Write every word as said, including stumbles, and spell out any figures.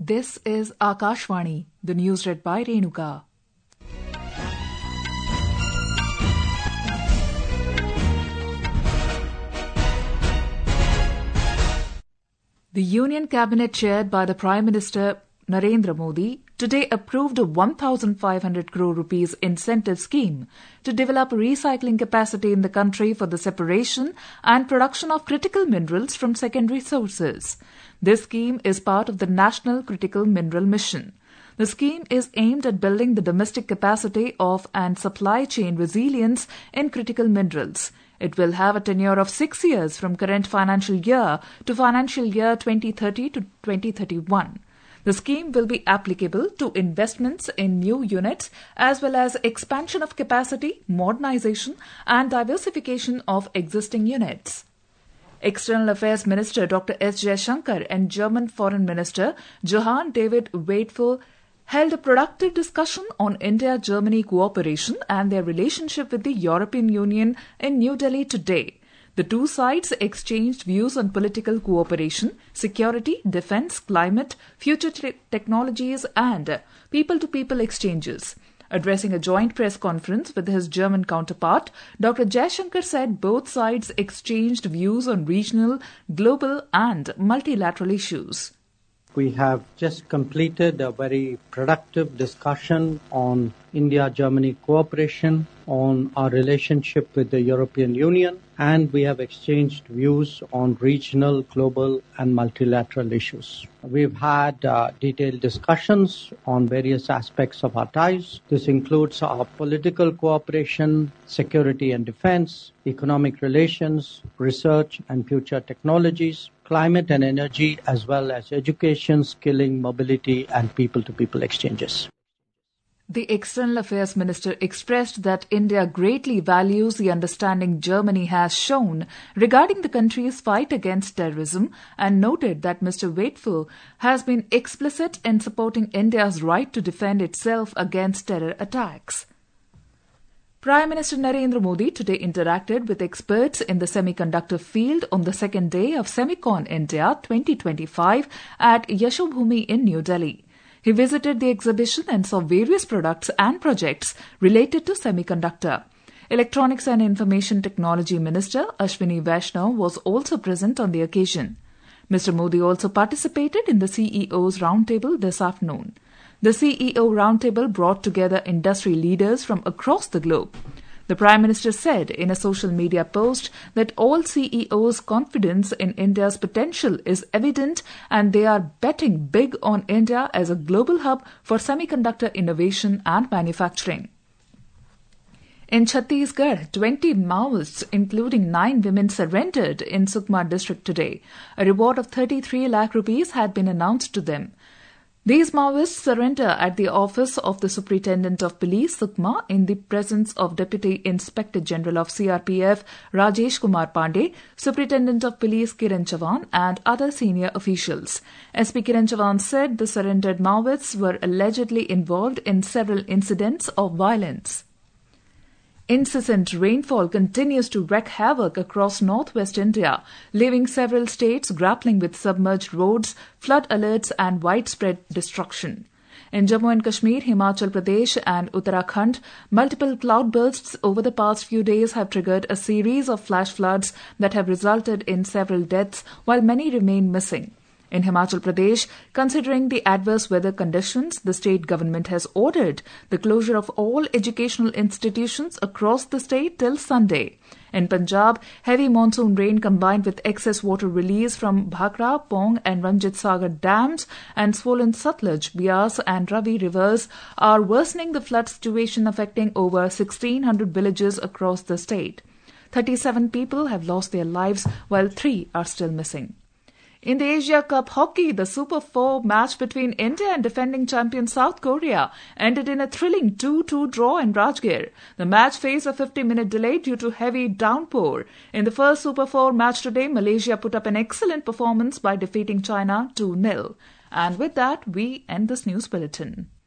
This is Akashvani, the news read by Renuka. The Union Cabinet chaired by the Prime Minister Narendra Modi today approved a one thousand five hundred crore rupees incentive scheme to develop recycling capacity in the country for the separation and production of critical minerals from secondary sources. This scheme is part of the National Critical Mineral Mission. The scheme is aimed at building the domestic capacity of and supply chain resilience in critical minerals. It will have a tenure of six years from current financial year to financial year twenty thirty to twenty thirty-one. The scheme will be applicable to investments in new units as well as expansion of capacity, modernization and diversification of existing units. External Affairs Minister Doctor S. Jaishankar and German Foreign Minister Johann David Waidful held a productive discussion on India-Germany cooperation and their relationship with the European Union in New Delhi today. The two sides exchanged views on political cooperation, security, defense, climate, future te- technologies and people-to-people exchanges. Addressing a joint press conference with his German counterpart, Doctor Jaishankar said both sides exchanged views on regional, global and multilateral issues. We have just completed a very productive discussion on India-Germany cooperation, on our relationship with the European Union, and we have exchanged views on regional, global, and multilateral issues. We've had uh, detailed discussions on various aspects of our ties. This includes our political cooperation, security and defense, economic relations, research and future technologies, climate and energy, as well as education, skilling, mobility, and people-to-people exchanges. The External Affairs Minister expressed that India greatly values the understanding Germany has shown regarding the country's fight against terrorism and noted that Mister Waidful has been explicit in supporting India's right to defend itself against terror attacks. Prime Minister Narendra Modi today interacted with experts in the semiconductor field on the second day of Semicon India twenty twenty-five at Yashobhoomi in New Delhi. He visited the exhibition and saw various products and projects related to semiconductor. Electronics and Information Technology Minister Ashwini Vaishnaw was also present on the occasion. Mister Modi also participated in the C E O's roundtable this afternoon. The C E O roundtable brought together industry leaders from across the globe. The Prime Minister said in a social media post that all C E Os' confidence in India's potential is evident and they are betting big on India as a global hub for semiconductor innovation and manufacturing. In Chhattisgarh, twenty Maoists, including nine women, surrendered in Sukma district today. A reward of thirty-three lakh rupees had been announced to them. These Maoists surrender at the office of the Superintendent of Police, Sukma, in the presence of Deputy Inspector General of C R P F, Rajesh Kumar Pandey, Superintendent of Police, Kiran Chavan, and other senior officials. S P Kiran Chavan said the surrendered Maoists were allegedly involved in several incidents of violence. Incessant rainfall continues to wreak havoc across northwest India, leaving several states grappling with submerged roads, flood alerts and widespread destruction. In Jammu and Kashmir, Himachal Pradesh and Uttarakhand, multiple cloudbursts over the past few days have triggered a series of flash floods that have resulted in several deaths, while many remain missing. In Himachal Pradesh, considering the adverse weather conditions, the state government has ordered the closure of all educational institutions across the state till Sunday. In Punjab, heavy monsoon rain combined with excess water release from Bhakra, Pong and Ranjit Sagar dams and swollen Satluj, Beas and Ravi rivers are worsening the flood situation affecting over sixteen hundred villages across the state. thirty-seven people have lost their lives while three are still missing. In the Asia Cup hockey, the Super four match between India and defending champion South Korea ended in a thrilling two two draw in Rajgir. The match faced a fifty-minute delay due to heavy downpour. In the first Super four match today, Malaysia put up an excellent performance by defeating China two nil. And with that, we end this news bulletin.